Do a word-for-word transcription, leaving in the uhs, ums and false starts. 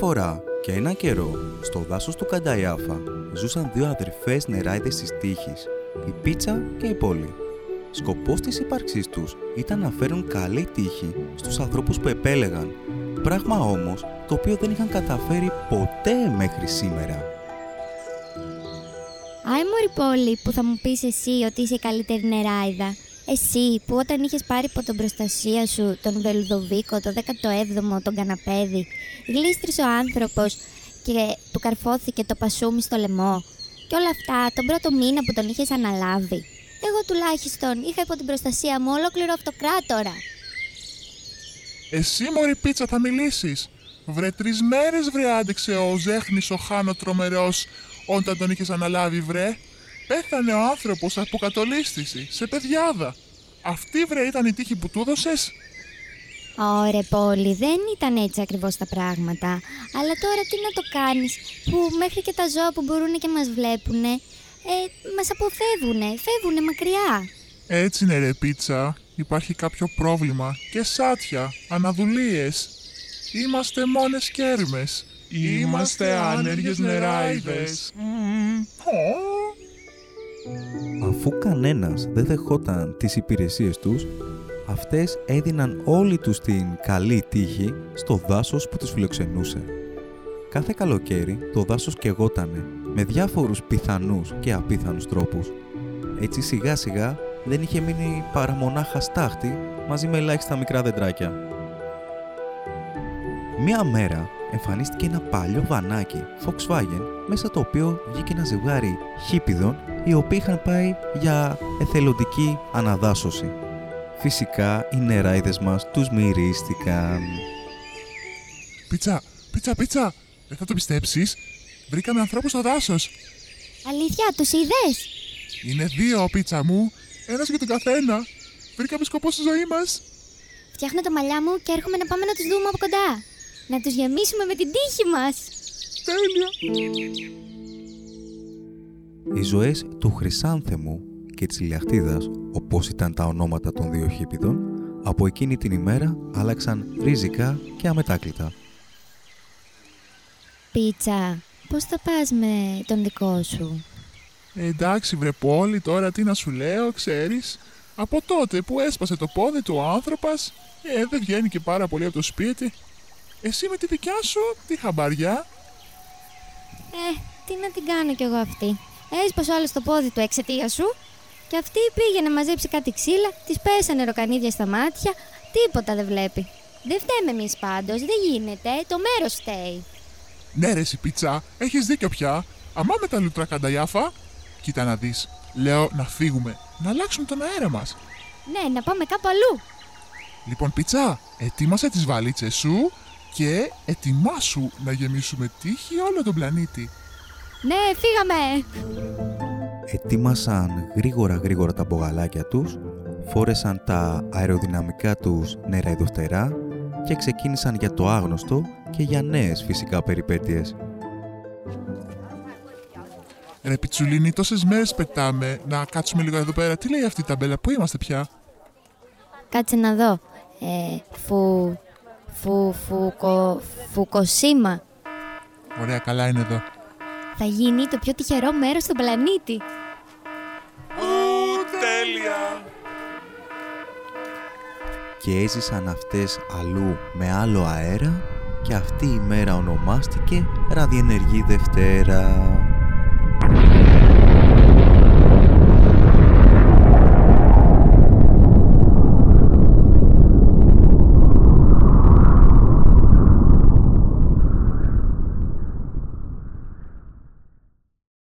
φορά και έναν καιρό, στο δάσος του Κανταϊάφα ζούσαν δύο αδερφές νεράιδες της τύχης, η Πίτσα και η Πόλη. Σκοπός της ύπαρξής τους ήταν να φέρουν καλή τύχη στους ανθρώπους που επέλεγαν, πράγμα όμως το οποίο δεν είχαν καταφέρει ποτέ μέχρι σήμερα. Άι μωρή Πόλη, που θα μου πεις εσύ ότι είσαι η καλύτερη νεράιδα. Εσύ που όταν είχες πάρει από την προστασία σου τον Βελουδοβίκο, το δέκατο έβδομο, τον Καναπέδη, γλίστρισε ο άνθρωπος και του καρφώθηκε το πασούμι στο λαιμό. Και όλα αυτά τον πρώτο μήνα που τον είχες αναλάβει. Εγώ τουλάχιστον είχα υπό την προστασία μου ολόκληρο αυτοκράτορα. Εσύ μωρή Πίτσα θα μιλήσεις. Βρε τρεις μέρες βρε άντεξε ο Ζέχνης ο Χάνο τρομερός όταν τον είχες αναλάβει βρε. Πέθανε ο άνθρωπος από κατολίσθηση, σε παιδιάδα. Αυτή βρε ήταν η τύχη που του έδωσες. Ωρε Πόλη, δεν ήταν έτσι ακριβώς τα πράγματα. Αλλά τώρα τι να το κάνεις, που μέχρι και τα ζώα που μπορούν και μας βλέπουνε, ε, μας αποφεύγουνε, φεύγουνε μακριά. Έτσι είναι ρε Πίτσα, υπάρχει κάποιο πρόβλημα και σάτια, αναδουλίες. Είμαστε μόνες κέρμες. Είμαστε άνεργες νεράιδες. Αφού κανένας δεν δεχόταν τις υπηρεσίες τους, αυτές έδιναν όλοι τους την καλή τύχη στο δάσος που τους φιλοξενούσε. Κάθε καλοκαίρι το δάσος καιγότανε με διάφορους πιθανούς και απίθανους τρόπους. Έτσι σιγά σιγά δεν είχε μείνει παρά μονάχα στάχτη μαζί με ελάχιστα μικρά δεντράκια. Μία μέρα εμφανίστηκε ένα παλιό βανάκι Volkswagen, μέσα το οποίο βγήκε ένα ζευγάρι χίπηδων οι οποίοι είχαν πάει για εθελοντική αναδάσωση. Φυσικά οι νεράιδες μας τους μυρίστηκαν. Πίτσα, πίτσα, πίτσα, δεν θα το πιστέψεις. Βρήκαμε ανθρώπους στο δάσος. Αλήθεια, τους είδες? Είναι δύο, Πίτσα μου. Ένας για τον καθένα. Βρήκαμε σκοπό στη ζωή μας. Φτιάχνω τα μαλλιά μου και έρχομαι να πάμε να τους δούμε από κοντά. Να τους γεμίσουμε με την τύχη μας. Τέλεια. Οι ζωές του Χρυσάνθεμου και της Ηλιακτίδας, όπως ήταν τα ονόματα των δύο χίπηδων, από εκείνη την ημέρα άλλαξαν ριζικά και αμετάκλητα. Πίτσα, πώς θα πας με τον δικό σου? Ε, εντάξει βρε Πόλη, τώρα τι να σου λέω, ξέρεις. Από τότε που έσπασε το πόδι του ο άνθρωπος, ε, δεν βγαίνει και πάρα πολύ από το σπίτι. Εσύ με τη δικιά σου, τι χαμπαριά? Ε, τι να την κάνω κι εγώ αυτή. Έσπασε όλο το πόδι του εξαιτία σου. Και αυτή πήγε να μαζέψει κάτι ξύλα, της πέσανε ροκανίδια στα μάτια, τίποτα δεν βλέπει. Δεν φταίμε εμείς πάντως, δεν γίνεται, το μέρος φταίει. Ναι ρε εσύ Πίτσα, έχεις δίκιο πια. Αμά με τα λουτρά Κανταϊάφα. Κοίτα να δεις, λέω να φύγουμε, να αλλάξουμε τον αέρα μας. Ναι, να πάμε κάπου αλλού. Λοιπόν Πίτσα, ετοίμασε τις βαλίτσες σου και ετοιμάσου να γεμίσουμε τύχη όλο τον πλανήτη. Ναι, φύγαμε! Ετοίμασαν γρήγορα γρήγορα τα μπογαλάκια τους, φόρεσαν τα αεροδυναμικά τους νεραϊδοφτερά και ξεκίνησαν για το άγνωστο και για νέες φυσικά περιπέτειες. Ρε Πιτσουλίνη, τόσες μέρες πετάμε, να κάτσουμε λίγο εδώ πέρα. Τι λέει αυτή η ταμπέλα, πού είμαστε πια? Κάτσε να δω. Ε, φου... Φου... Φουκο... Φουκοσίμα. Ωραία, καλά είναι εδώ. Θα γίνει το πιο τυχερό μέρος στον πλανήτη. Ου, τέλεια! Και έζησαν αυτές αλλού με άλλο αέρα και αυτή η μέρα ονομάστηκε Ραδιενεργή Δευτέρα.